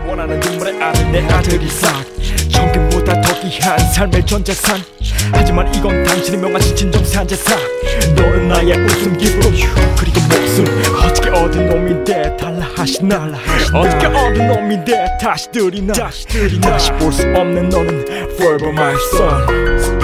원하는 눈물의 아들 내 아들이 싹 천금보다 더 귀한 삶의 전재산 하지만 이건 당신의 명하신 진정산 재산 너는 나의 웃음 기쁨 그리고 목숨 어떻게 얻은 놈인데 달라 하시나 어떻게 얻은 놈인데 다시 들이나 다시 볼 수 없는 너는 forever my son